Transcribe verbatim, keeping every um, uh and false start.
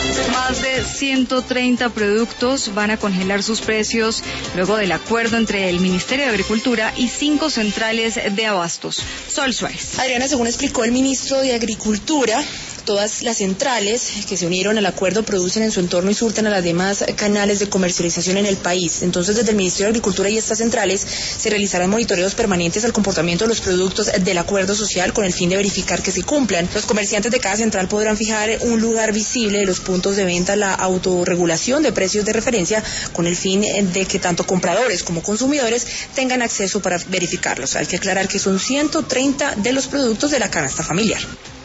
Más de ciento treinta productos van a congelar sus precios luego del acuerdo entre el Ministerio de Agricultura y cinco centrales de abastos. Sol Suárez. Adriana, según explicó el ministro de Agricultura, todas las centrales que se unieron al acuerdo producen en su entorno y surten a las demás canales de comercialización en el país. Entonces, desde el Ministerio de Agricultura y estas centrales se realizarán monitoreos permanentes al comportamiento de los productos del acuerdo social con el fin de verificar que se cumplan. Los comerciantes de cada central podrán fijar un lugar visible de los puntos de venta, la autorregulación de precios de referencia con el fin de que tanto compradores como consumidores tengan acceso para verificarlos. Hay que aclarar que son ciento treinta de los productos de la canasta familiar.